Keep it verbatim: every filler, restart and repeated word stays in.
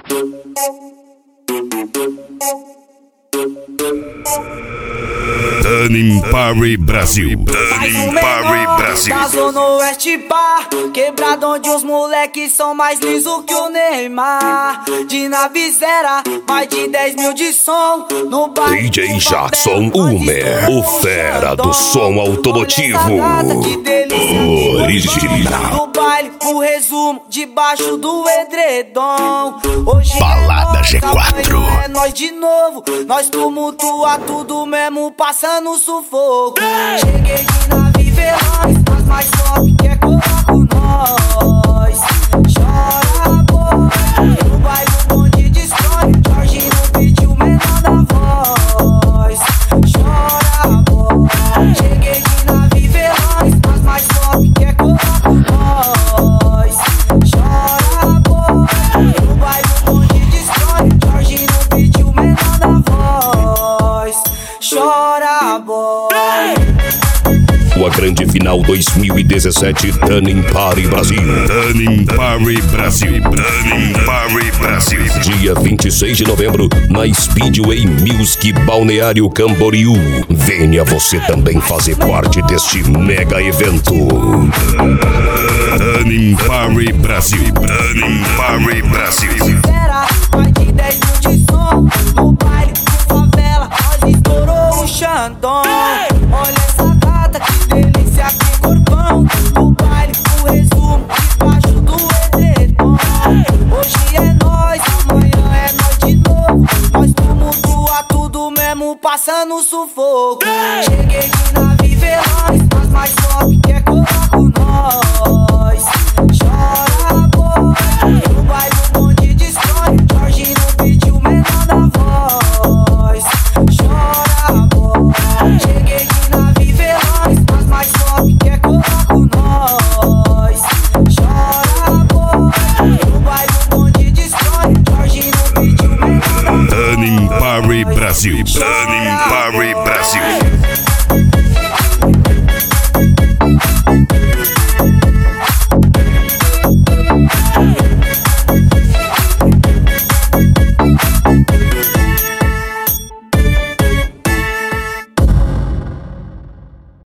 Turning Party Brasil. Turning Party Brasil. Da Zona Oeste pá, quebrado onde os moleques são mais liso que o Neymar. De navizeira, mais de dez mil de som. No baile D J Jackson Humer, o fera do som automotivo original. No baile, o resumo, debaixo do edredom. Hoje Balada é G quatro. É nós de novo, nós tumultua tudo mesmo, passando sufoco. Cheguei de nave veloz, as mais top que é coloco nós. Chora, boy, no baile o bonde destrói. Jorge no beat, o menor da voz. Chora, boy, cheguei de nave veloz, as mais top que é coloco nós. Chora, boy, no baile o bonde destrói. Jorge no beat, o menor da voz. Chora, boy. A grande final dois mil e dezessete, Turning Party Brasil. Turning Party Brasil. Turning Party Brasil. Dia vinte e seis de novembro, na Speedway Music Balneário Camboriú. Venha você também fazer parte deste mega evento. Turning Party Brasil. Turning Party Brasil. Mais de dez mil de som. No baile de favela, nós estourou o Xandão. Olha essa gata, que delícia, que corpão. No baile, o resumo, debaixo do edredom. Hoje é nós, amanhã é nós de novo. Nós tumultua tudo mesmo, passando sufoco. Cheguei de nave veloz, as mais top que é coloco nós. Chora, boy, no baile o bonde destrói. Jorge no beat, o menor da voz. Chora, boy, cheguei de nave veloz, as mais top que é coloco nós. Chora, boy, no baile o bonde destrói. Jorge no beat, o menor da voz. Turning Party Brasil. Turning Party Brasil.